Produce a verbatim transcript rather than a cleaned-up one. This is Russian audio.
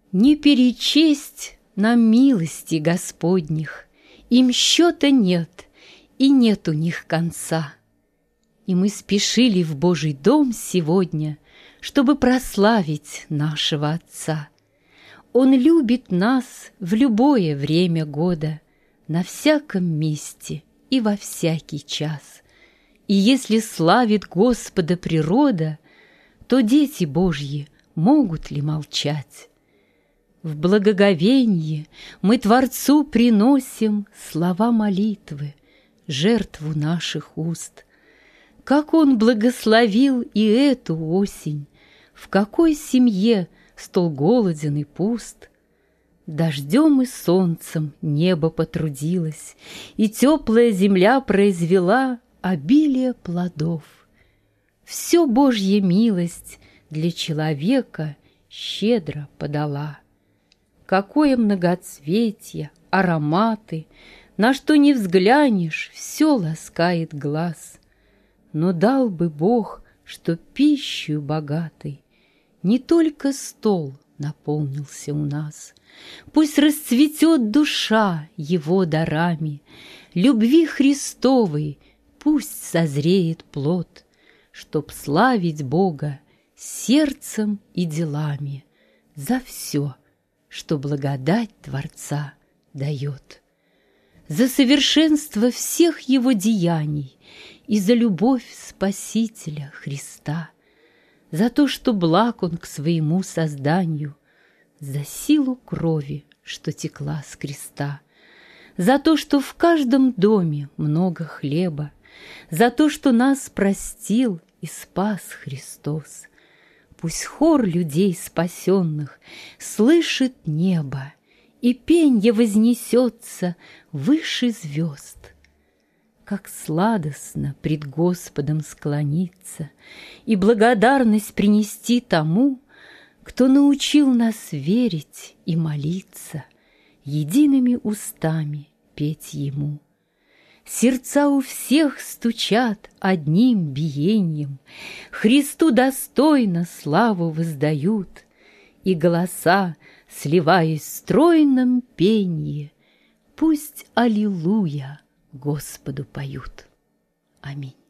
Не перечесть нам милости Господних, им счета нет, и нет у них конца. И мы спешили в Божий дом сегодня, чтобы прославить нашего Отца. Он любит нас в любое время года, на всяком месте и во всякий час. И если славит Господа природа, то дети Божьи могут ли молчать? В благоговенье мы Творцу приносим слова молитвы, жертву наших уст. Как Он благословил и эту осень, в какой семье стол голоден и пуст. Дождем и солнцем небо потрудилось, и теплая земля произвела обилие плодов. Все Божья милость для человека щедро подала. Какое многоцветье, ароматы, на что не взглянешь, все ласкает глаз. Но дал бы Бог, что пищей богатой не только стол наполнился у нас. Пусть расцветет душа Его дарами, любви Христовой пусть созреет плод, чтоб славить Бога сердцем и делами за все, что благодать Творца дает, за совершенство всех Его деяний и за любовь Спасителя Христа, за то, что благ Он к своему созданию, за силу крови, что текла с креста, за то, что в каждом доме много хлеба, за то, что нас простил и спас Христос. Пусть хор людей спасенных слышит небо, и пенье вознесется выше звезд. Как сладостно пред Господом склониться и благодарность принести тому, кто научил нас верить и молиться, едиными устами петь Ему. Сердца у всех стучат одним биением, Христу достойно славу воздают, и голоса, сливаясь в стройном пенье, пусть аллилуйя Господу поют. Аминь.